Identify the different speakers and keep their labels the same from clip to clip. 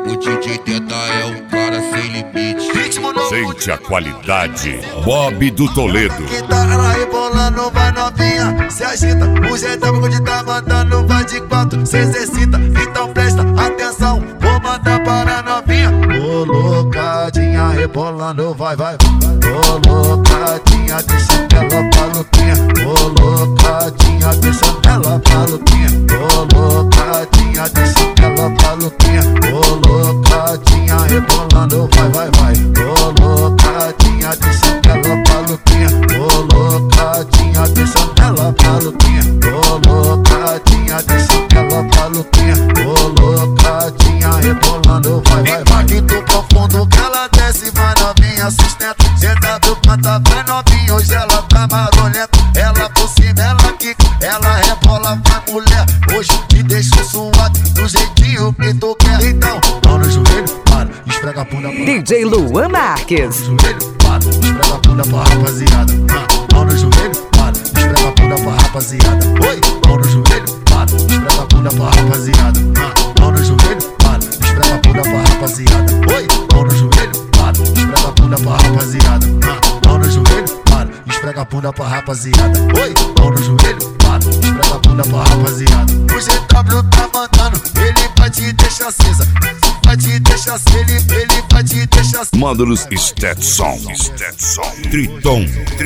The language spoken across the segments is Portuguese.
Speaker 1: O DJ Teta é um cara sem limite.
Speaker 2: Sente a qualidade. Bob do Toledo.
Speaker 3: Guitarra rebolando, vai novinha, se agita. O jeitão que tá mandando vai de quatro, se exercita. Então presta atenção, vou mandar para a novinha. Colocadinha rebolando, vai, vai. Colocadinha, deixa ela maluquinha. Colocadinha, deixa ela maluquinha. Colocadinha, deixa ela maluquinha. Colocadinha rebolando, vai, vai, vai. Colocadinha, deixa ela maluquinha. Colocadinha, deixa ela maluquinha. Colocadinha, deixa ela maluquinha. Colocadinha rebolando, vai, vai, vai. Impacto profundo que ela desce, vai novinha, sustenta. GW canta, vai novinha, hoje ela tá marolenta. Ela por cima, ela quica, ela rebola, vai mulher. Hoje te deixo suado, do jeitinho que tu quer. Então, mão no joelho, para, esfrega a bunda pra
Speaker 4: DJ Luan Marques.
Speaker 3: Mão no joelho, para, esfrega a bunda pra rapaziada. Mão no joelho, para, esfrega a bunda pra rapaziada. Oi, mão no joelho, para, esfrega a bunda pra rapaziada. Mão no joelho, para, esfrega a bunda pra rapaziada. Oi, mão no joelho, para, esfrega a bunda pra rapaziada. Mão no joelho, para, esfrega a bunda pra rapaziada. Oi, mão no joelho, para, esfrega a bunda pra rapaziada. O GW tá mandando, ele vai te deixar acesa. Vai te deixar acesa, ele vai te deixar acesa.
Speaker 2: Módulos Stetson. Triton.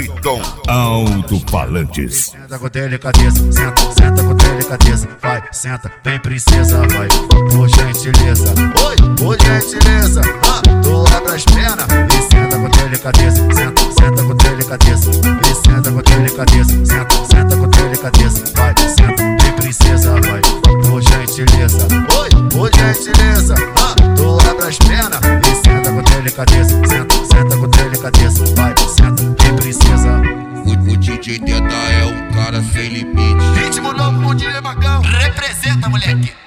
Speaker 2: Alto-falantes.
Speaker 3: Senta com delicadeza, senta, senta com delicadeza. Vai, senta, vem princesa, vai, por gentileza. Oi, por gentileza, tu abre as pernas e senta com delicadeza. Senta, senta com delicadeza, e senta com delicadeza. Senta, senta com delicadeza. Vai, senta, vem princesa, vai, por gentileza. Oi, por gentileza, tu abre as pernas e senta com delicadeza. Senta, senta com delicadeza. Vai, senta, vem princesa.
Speaker 1: O DJ Teta é um cara sem limite.
Speaker 3: Ritmo novo com o DJ Macão. Representa, moleque.